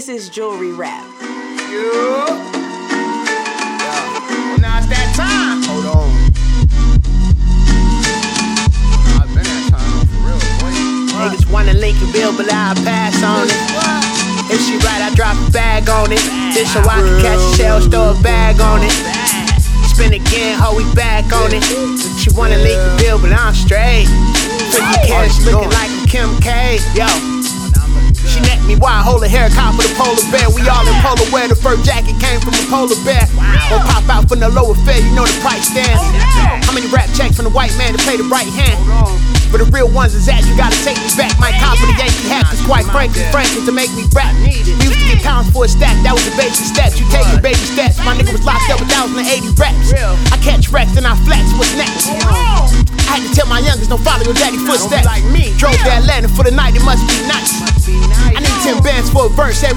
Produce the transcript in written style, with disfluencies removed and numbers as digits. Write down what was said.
This is Jewelry Rap. Well, now it's that time. Hold on. I've been that time for real, boy. Niggas wanna Lincolnville, but I'll pass on it. If she right, I drop a bag on it. Just so I can catch a shell, throw a bag on it. Spin again, ho, we back on it. She wanna Lincolnville, but I'm straight. 50 carats looking like a Kim K. Yo. She necked me while I hold a hair cop for the polar bear. We all in polar wear, the fur jacket came from a polar bear. Or pop out from the lower fare, you know the price stands. How many rap checks from the white man to play the right hand? But the real ones is that you gotta take me back. My cop for the Yankee hat is quite frank to make me rap. We used to get pounds for a stack, that was the basic steps. You take your baby steps, my nigga was locked up with 1,080 reps. I catch wrecks and I flex, what's next? I had to tell my youngest, don't follow your daddy footsteps. Drove to Atlanta for the night, it must be nice. I need 10 bands for a verse.